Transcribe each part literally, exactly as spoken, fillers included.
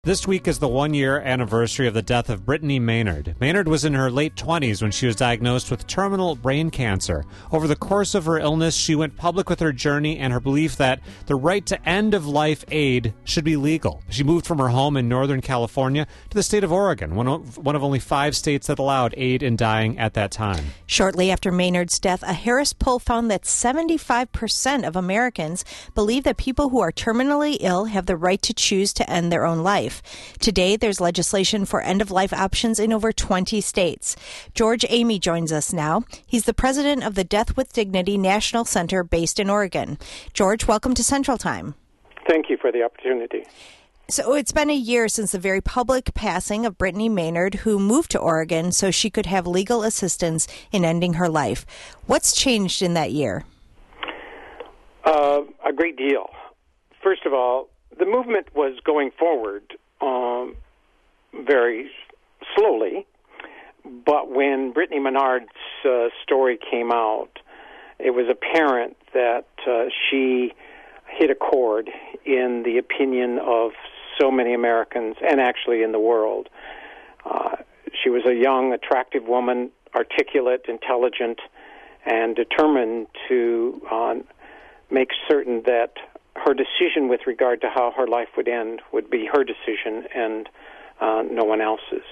This week is the one-year anniversary of the death of Brittany Maynard. Maynard was in her late twenties when she was diagnosed with terminal brain cancer. Over the course of her illness, she went public with her journey and her belief that the right to end-of-life aid should be legal. She moved from her home in Northern California to the state of Oregon, one of, one of only five states that allowed aid in dying at that time. Shortly after Maynard's death, a Harris poll found that seventy-five percent of Americans believe that people who are terminally ill have the right to choose to end their own life. Today, there's legislation for end-of-life options in over twenty states. George Amy joins us now. He's the president of the Death with Dignity National Center based in Oregon. George, welcome to Central Time. Thank you for the opportunity. So it's been a year since the very public passing of Brittany Maynard, who moved to Oregon so she could have legal assistance in ending her life. What's changed in that year? Uh, a great deal. First of all, the movement was going forward um, very slowly, but when Brittany Maynard's uh, story came out, it was apparent that uh, she hit a chord in the opinion of so many Americans, and actually in the world. Uh, she was a young, attractive woman, articulate, intelligent, and determined to uh, make certain that her decision with regard to how her life would end would be her decision and uh, no one else's.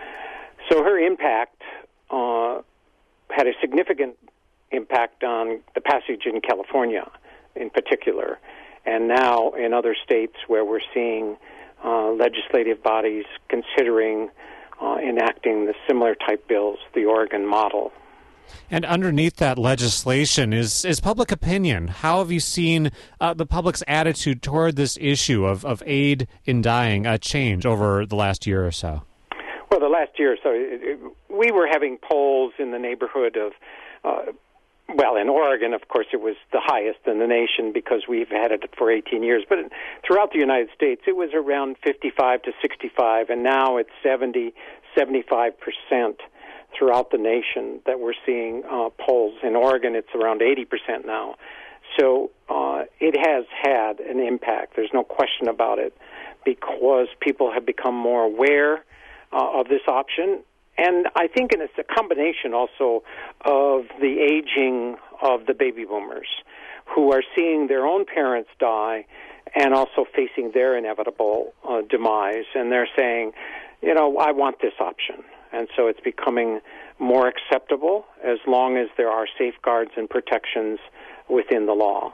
So her impact uh, had a significant impact on the passage in California in particular, and now in other states where we're seeing uh, legislative bodies considering uh, enacting the similar type bills, the Oregon model. And underneath that legislation is, is public opinion. How have you seen uh, the public's attitude toward this issue of, of aid in dying uh, change over the last year or so? Well, the last year or so, it, it, we were having polls in the neighborhood of, uh, well, in Oregon, of course, it was the highest in the nation because we've had it for eighteen years. But throughout the United States, it was around fifty-five to sixty-five, and now it's seventy, seventy-five percent. Throughout the nation that we're seeing uh, polls. In Oregon, it's around eighty percent now. So uh, it has had an impact. There's no question about it, because people have become more aware uh, of this option. And I think it's a combination also of the aging of the baby boomers who are seeing their own parents die and also facing their inevitable uh, demise. And they're saying, you know, I want this option. And so it's becoming more acceptable as long as there are safeguards and protections within the law.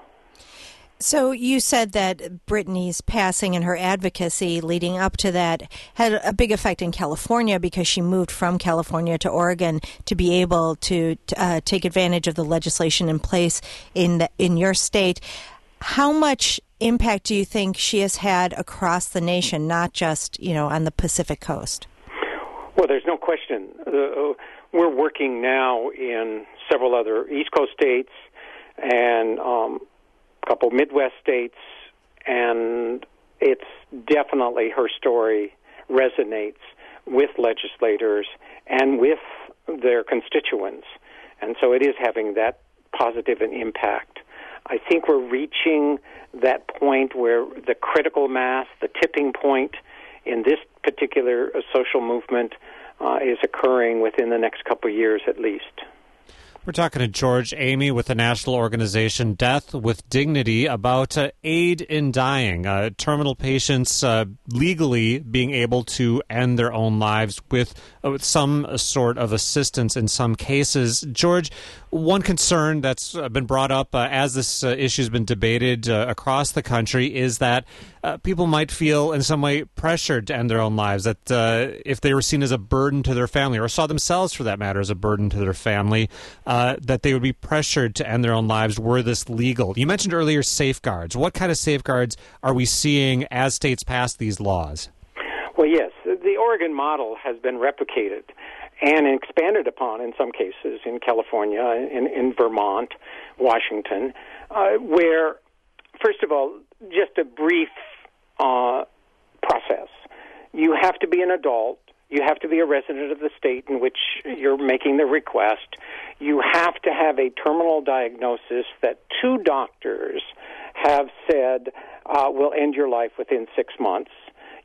So you said that Brittany's passing and her advocacy leading up to that had a big effect in California because she moved from California to Oregon to be able to uh, take advantage of the legislation in place in the, in your state. How much impact do you think she has had across the nation, not just, you know, on the Pacific Coast? Well, there's no question. Uh, we're working now in several other East Coast states and um, a couple Midwest states, and it's definitely her story resonates with legislators and with their constituents, and so it is having that positive an impact. I think we're reaching that point where the critical mass, the tipping point in this particular uh, social movement uh, is occurring within the next couple of years at least. We're talking to George Amy with the national organization Death with Dignity about uh, aid in dying, uh, terminal patients uh, legally being able to end their own lives with, uh, with some sort of assistance in some cases. George, one concern that's been brought up uh, as this uh, issue has been debated uh, across the country is that uh, people might feel in some way pressured to end their own lives, that uh, if they were seen as a burden to their family, or saw themselves for that matter as a burden to their family, uh, that they would be pressured to end their own lives were this legal. You mentioned earlier safeguards. What kind of safeguards are we seeing as states pass these laws? Well, yes, the Oregon model has been replicated and expanded upon in some cases in California, in, in Vermont, Washington, uh, where, first of all, just a brief uh, process. You have to be an adult. You have to be a resident of the state in which you're making the request. You have to have a terminal diagnosis that two doctors have said uh, will end your life within six months.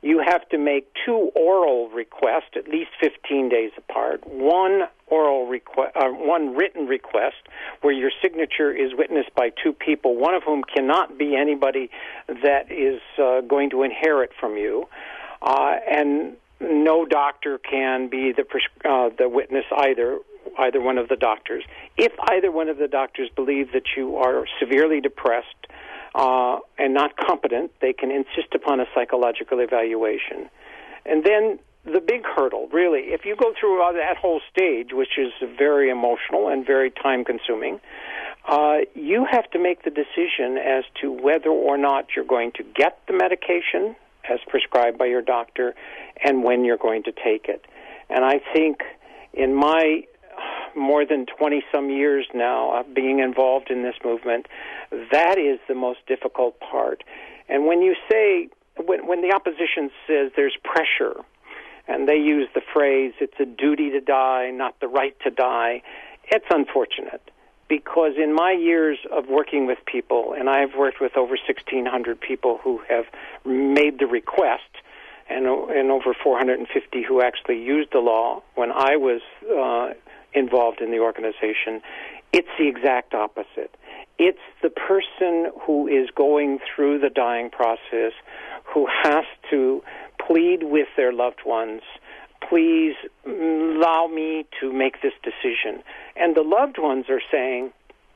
you have to make two oral requests, at least fifteen days apart. One oral request, uh, one written request, where your signature is witnessed by two people, one of whom cannot be anybody that is uh, going to inherit from you, uh, and no doctor can be the pres- uh, the witness either. Either one of the doctors. If either one of the doctors believe that you are severely depressed uh, and not competent, they can insist upon a psychological evaluation. And then the big hurdle, really, if you go through that whole stage, which is very emotional and very time-consuming, uh, you have to make the decision as to whether or not you're going to get the medication as prescribed by your doctor and when you're going to take it. And I think in my more than twenty-some years now of being involved in this movement, that is the most difficult part. And when you say, when, when the opposition says there's pressure, and they use the phrase, it's a duty to die, not the right to die, it's unfortunate. Because in my years of working with people, and I've worked with over sixteen hundred people who have made the request, and, and over four hundred fifty who actually used the law when I was uh, involved in the organization, it's the exact opposite. It's the person who is going through the dying process who has to plead with their loved ones, please allow me to make this decision. And the loved ones are saying,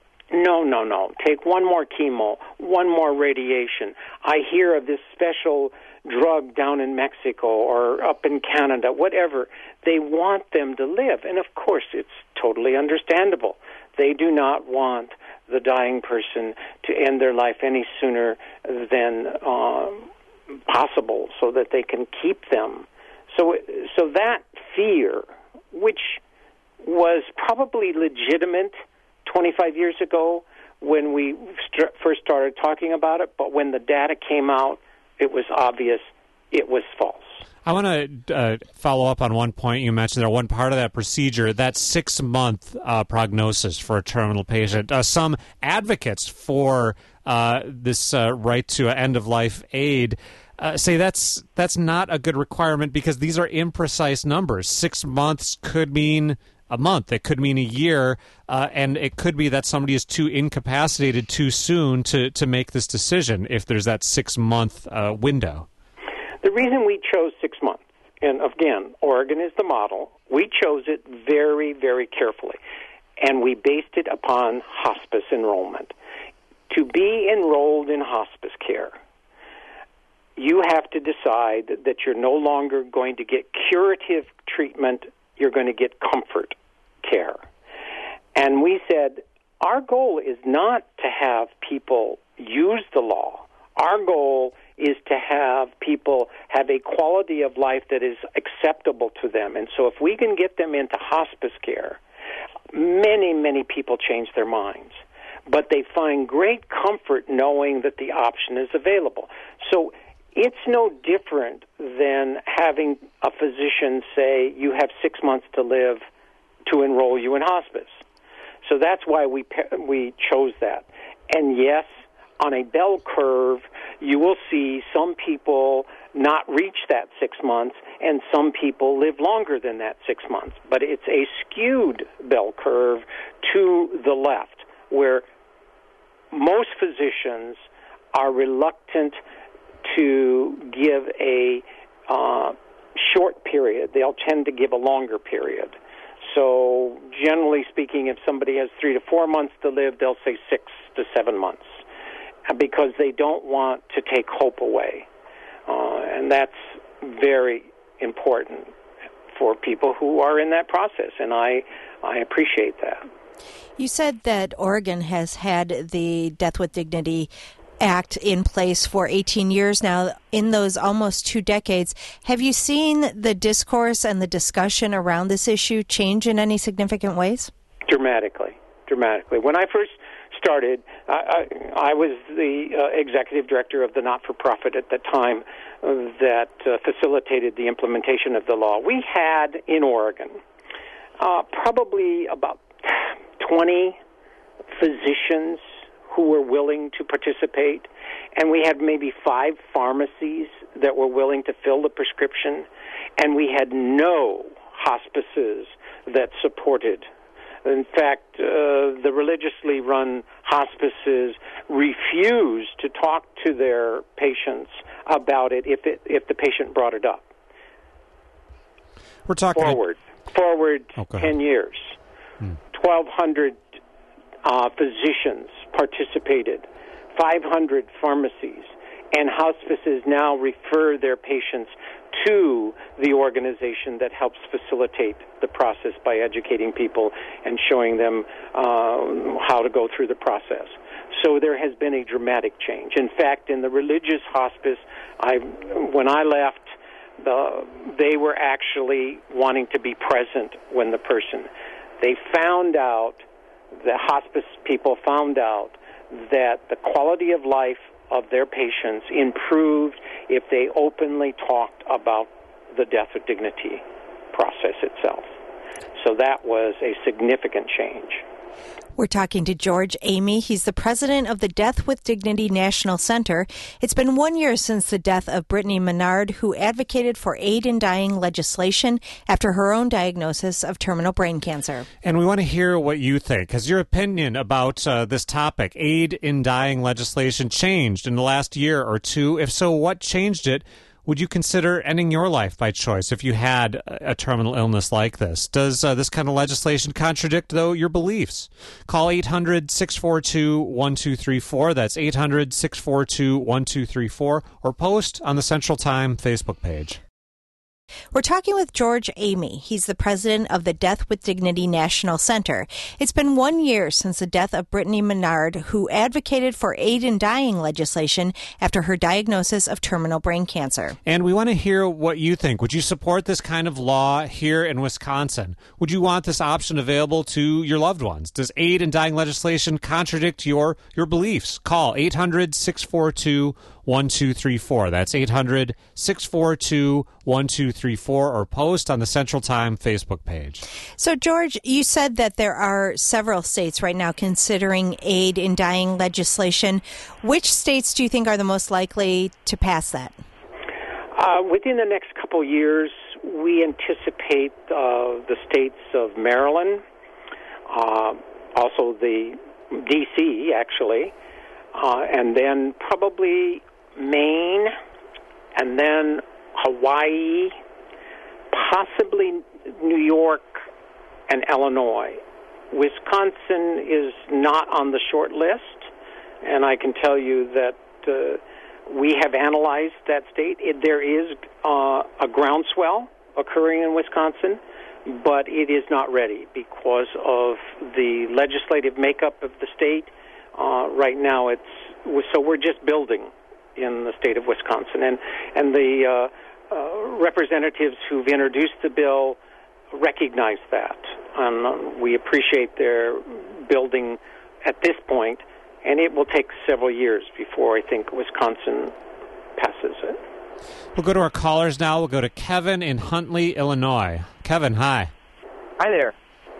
no, no, no, take one more chemo, one more radiation. I hear of this special drug down in Mexico or up in Canada, whatever. They want them to live. And of course, it's totally understandable. They do not want the dying person to end their life any sooner than um, possible so that they can keep them. So, so that fear, which was probably legitimate twenty-five years ago when we st- first started talking about it, but when the data came out, it was obvious it was false. I want to uh, follow up on one point you mentioned there. One part of that procedure, that six-month uh, prognosis for a terminal patient. Uh, some advocates for uh, this uh, right to end-of-life aid uh, say that's that's not a good requirement because these are imprecise numbers. Six months could mean a month. It could mean a year, uh, and it could be that somebody is too incapacitated too soon to, to make this decision if there's that six-month uh, window. The reason we chose six months, and again, Oregon is the model, we chose it very, very carefully, and we based it upon hospice enrollment. To be enrolled in hospice care, you have to decide that you're no longer going to get curative treatment, you're going to get comfort care. And we said, our goal is not to have people use the law. Our goal is to have people have a quality of life that is acceptable to them. And so if we can get them into hospice care, many, many people change their minds. But they find great comfort knowing that the option is available. So it's no different than having a physician say, you have six months to live to enroll you in hospice. So that's why we we chose that. And yes, on a bell curve, you will see some people not reach that six months and some people live longer than that six months. But it's a skewed bell curve to the left, where most physicians are reluctant to give a uh, short period. They'll tend to give a longer period. So generally speaking, if somebody has three to four months to live, they'll say six to seven months because they don't want to take hope away. Uh, and that's very important for people who are in that process, and I, I appreciate that. You said that Oregon has had the Death with Dignity Act in place for eighteen years now. In those almost two decades, have you seen the discourse and the discussion around this issue change in any significant ways? Dramatically, dramatically. When I first started, I, I, I was the uh, executive director of the not-for-profit at the time uh, that uh, facilitated the implementation of the law. We had in Oregon uh, probably about twenty physicians who were willing to participate, and we had maybe five pharmacies that were willing to fill the prescription, and we had no hospices that supported. In fact, uh, the religiously run hospices refused to talk to their patients about it if it, if the patient brought it up. We're talking forward, a... forward oh, ten years. Hmm. twelve hundred uh, physicians participated, five hundred pharmacies, and hospices now refer their patients to the organization that helps facilitate the process by educating people and showing them uh, how to go through the process. So there has been a dramatic change. In fact, in the religious hospice, I, when I left, the, they were actually wanting to be present when the person. They found out, the hospice people found out that the quality of life of their patients improved if they openly talked about the death with dignity process itself. So that was a significant change. We're talking to George Amy. He's the president of the Death with Dignity National Center. It's been one year since the death of Brittany Menard, who advocated for aid in dying legislation after her own diagnosis of terminal brain cancer. And we want to hear what you think. Has your opinion about uh, this topic, aid in dying legislation, changed in the last year or two? If so, what changed it? Would you consider ending your life by choice if you had a terminal illness like this? Does uh, this kind of legislation contradict, though, your beliefs? Call eight hundred, six four two, one two three four. That's eight hundred, six four two, one two three four. Or post on the Central Time Facebook page. We're talking with George Amy. He's the president of the Death with Dignity National Center. It's been one year since the death of Brittany Menard, who advocated for aid in dying legislation after her diagnosis of terminal brain cancer. And we want to hear what you think. Would you support this kind of law here in Wisconsin? Would you want this option available to your loved ones? Does aid in dying legislation contradict your, your beliefs? Call eight hundred, six four two, one two three four. That's eight hundred, six four two, one two three four, or post on the Central Time Facebook page. So, George, you said that there are several states right now considering aid in dying legislation. Which states do you think are the most likely to pass that? Uh, within the next couple years, we anticipate uh, the states of Maryland, uh, also the D C, actually, uh, and then probably Maine, and then Hawaii, possibly New York and Illinois. Wisconsin is not on the short list, and I can tell you that uh, we have analyzed that state. It, there is uh, a groundswell occurring in Wisconsin, but it is not ready because of the legislative makeup of the state. Uh, right now, it's so we're just building in the state of Wisconsin, and and the uh, uh, representatives who've introduced the bill recognize that, and uh, we appreciate their building at this point, and it will take several years before I think Wisconsin passes it. We'll go to our callers now. We'll go to Kevin in Huntley, Illinois. Kevin, hi. Hi there.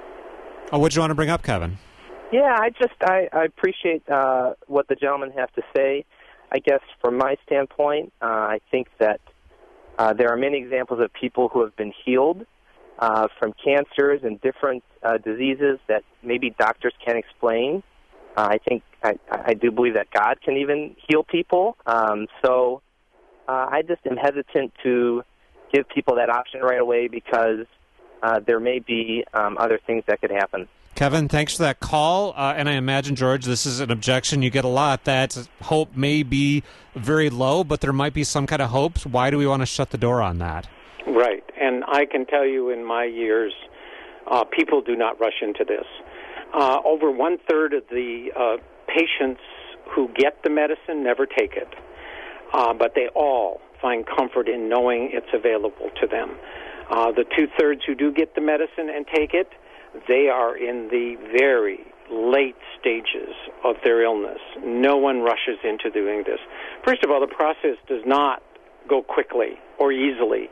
Oh, what do you want to bring up, Kevin? Yeah, I just I, I appreciate uh, what the gentleman has to say. I guess from my standpoint, uh, I think that uh, there are many examples of people who have been healed uh, from cancers and different uh, diseases that maybe doctors can't explain. Uh, I think I, I do believe that God can even heal people. Um, so uh, I just am hesitant to give people that option right away because uh, there may be um, other things that could happen. Kevin, thanks for that call. Uh, and I imagine, George, this is an objection you get a lot, that hope may be very low, but there might be some kind of hopes. Why do we want to shut the door on that? Right. And I can tell you in my years, uh, people do not rush into this. Uh, over one-third of the uh, patients who get the medicine never take it, uh, but they all find comfort in knowing it's available to them. Uh, the two-thirds who do get the medicine and take it, they are in the very late stages of their illness. No one rushes into doing this. First of all, the process does not go quickly or easily for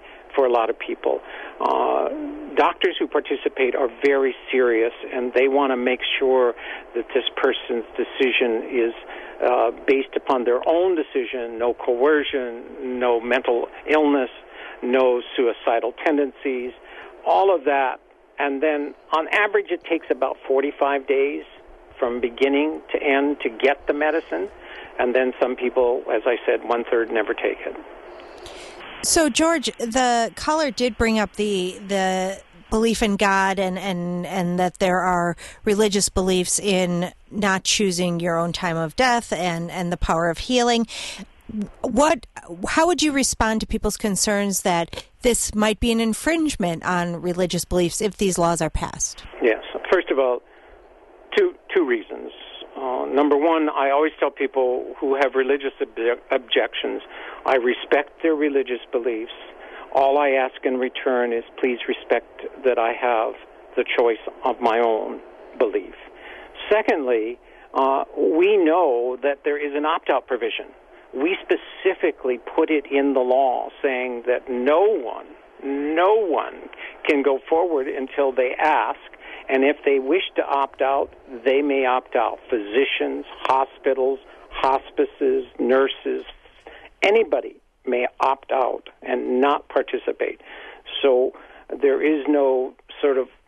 a lot of people. Uh, doctors who participate are very serious, and they want to make sure that this person's decision is uh, based upon their own decision, no coercion, no mental illness, no suicidal tendencies, all of that. And then on average it takes about forty-five days from beginning to end to get the medicine. And then some people, as I said, one-third never take it. So, George, the caller did bring up the the belief in God and, and, and that there are religious beliefs in not choosing your own time of death and, and the power of healing. What? How would you respond to people's concerns that this might be an infringement on religious beliefs if these laws are passed? Yes. First of all, two two reasons. Uh, number one, I always tell people who have religious obje- objections, I respect their religious beliefs. All I ask in return is please respect that I have the choice of my own belief. Secondly, uh, we know that there is an opt-out provision. We specifically put it in the law saying that no one, no one can go forward until they ask, and if they wish to opt out, they may opt out. Physicians, hospitals, hospices, nurses, anybody may opt out and not participate. So there is no sort of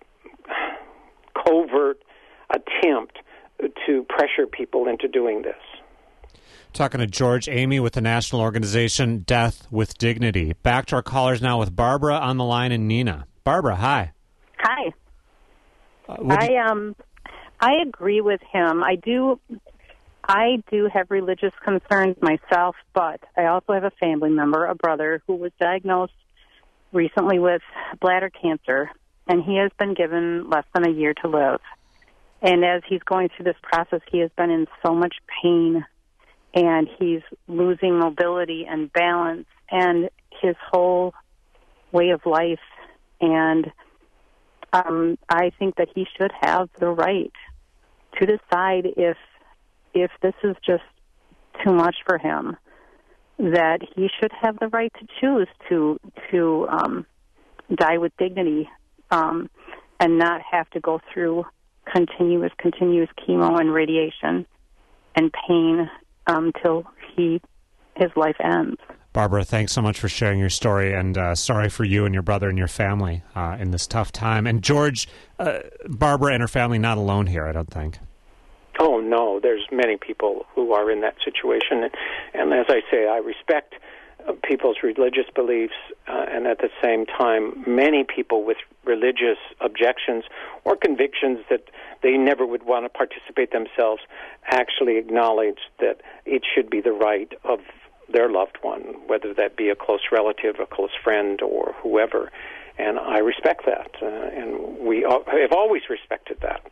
covert attempt to pressure people into doing this. Talking to George Amey with the national organization Death with Dignity. Back to our callers now with Barbara on the line and Nina. Barbara, hi. Hi. Uh, I you... um, I agree with him. I do, I do have religious concerns myself, but I also have a family member, a brother, who was diagnosed recently with bladder cancer, and he has been given less than a year to live. And as he's going through this process, he has been in so much pain, and he's losing mobility and balance and his whole way of life. And um, I think that he should have the right to decide if if this is just too much for him, that he should have the right to choose to to um, die with dignity um, and not have to go through continuous, continuous chemo and radiation and pain until um, he his life ends. Barbara, thanks so much for sharing your story, and uh, sorry for you and your brother and your family uh, in this tough time. And George, uh, Barbara and her family not alone here, I don't think. Oh, no, there's many people who are in that situation. And, and as I say, I respect uh, people's religious beliefs, uh, and at the same time, many people with religious objections or convictions that they never would want to participate themselves actually acknowledge that it should be the right of their loved one, whether that be a close relative, a close friend, or whoever. And I respect that, uh, and we have always respected that.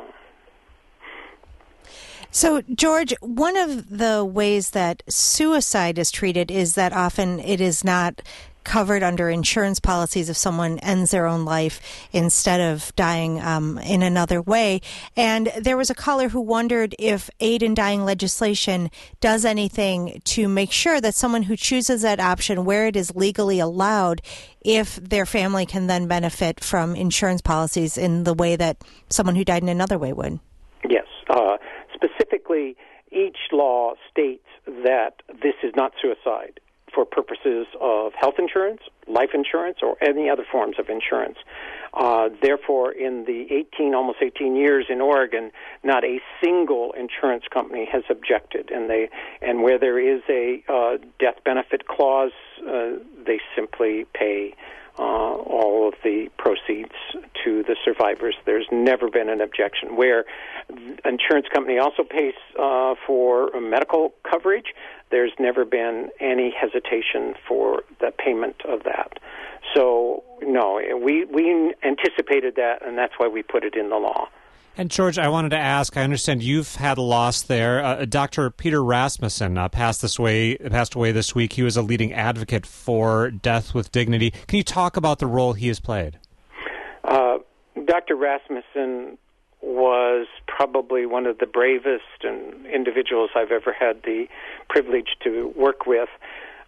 So, George, one of the ways that suicide is treated is that often it is not covered under insurance policies if someone ends their own life instead of dying um, in another way. And there was a caller who wondered if aid in dying legislation does anything to make sure that someone who chooses that option where it is legally allowed, if their family can then benefit from insurance policies in the way that someone who died in another way would. Yes. Uh, specifically, each law states that this is not suicide for purposes of health insurance, life insurance, or any other forms of insurance. Uh, therefore, in the eighteen, almost eighteen years in Oregon, not a single insurance company has objected, and they and where there is a uh, death benefit clause, uh, they simply pay uh, all of the proceeds to the survivors. There's never been an objection. Where insurance company also pays uh, for medical coverage, there's never been any hesitation for the payment of that. So, no, we we anticipated that, and that's why we put it in the law. And, George, I wanted to ask, I understand you've had a loss there. Uh, Doctor Peter Rasmussen uh, passed, this way, passed away this week. He was a leading advocate for Death with Dignity. Can you talk about the role he has played? Uh, Doctor Rasmussen was probably one of the bravest and individuals I've ever had the privilege to work with.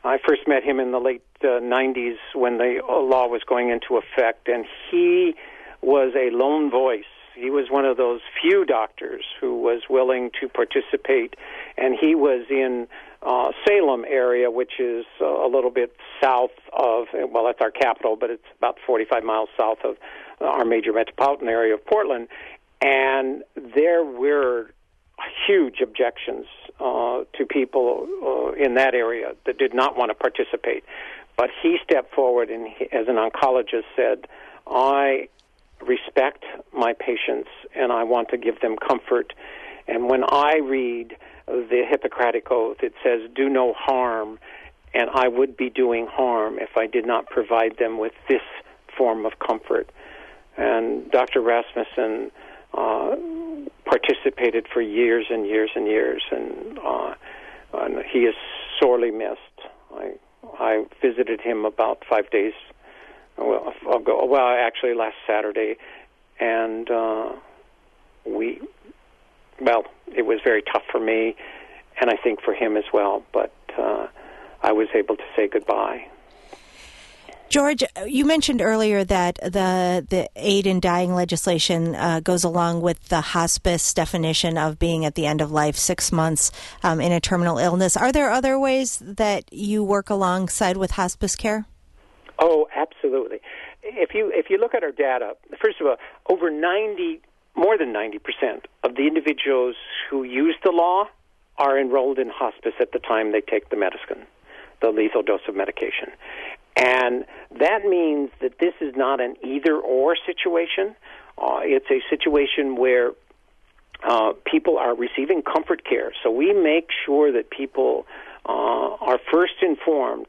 I first met him in the late uh, nineties when the law was going into effect, and he was a lone voice. He was one of those few doctors who was willing to participate, and he was in uh, Salem area, which is uh, a little bit south of, well, that's our capital, but it's about forty-five miles south of our major metropolitan area of Portland, and there were huge objections uh, to people uh, in that area that did not want to participate. But he stepped forward and, he, as an oncologist, said, I respect my patients and I want to give them comfort. And when I read the Hippocratic Oath, it says, do no harm, and I would be doing harm if I did not provide them with this form of comfort. And Doctor Rasmussen uh, participated for years and years and years, and, uh, and he is sorely missed. I, I visited him about five days Well, ago, well, actually last Saturday, and uh, we, well, it was very tough for me, and I think for him as well, but uh, I was able to say goodbye. George, you mentioned earlier that the the aid in dying legislation uh, goes along with the hospice definition of being at the end of life, six months um, in a terminal illness. Are there other ways that you work alongside with hospice care? Oh, absolutely. If you if you look at our data, first of all, over ninety, more than ninety percent of the individuals who use the law are enrolled in hospice at the time they take the medicine, the lethal dose of medication. And that means that this is not an either-or situation. Uh, it's a situation where uh, people are receiving comfort care. So we make sure that people uh, are first informed.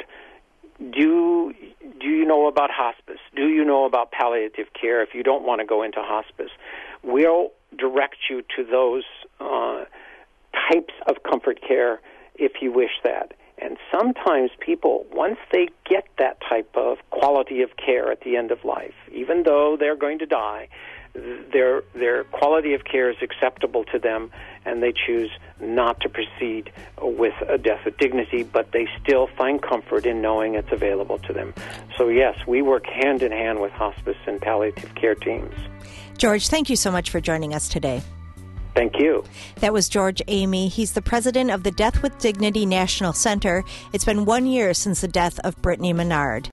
Do do you know about hospice? Do you know about palliative care? If you don't want to go into hospice, we'll direct you to those uh, types of comfort care if you wish that. And sometimes people, once they get that type of quality of care at the end of life, even though they're going to die, their their quality of care is acceptable to them, and they choose not to proceed with a death with dignity, but they still find comfort in knowing it's available to them. So yes, we work hand in hand with hospice and palliative care teams. George, thank you so much for joining us today. Thank you. That was George Amy. He's the president of the Death with Dignity National Center. It's been one year since the death of Brittany Menard.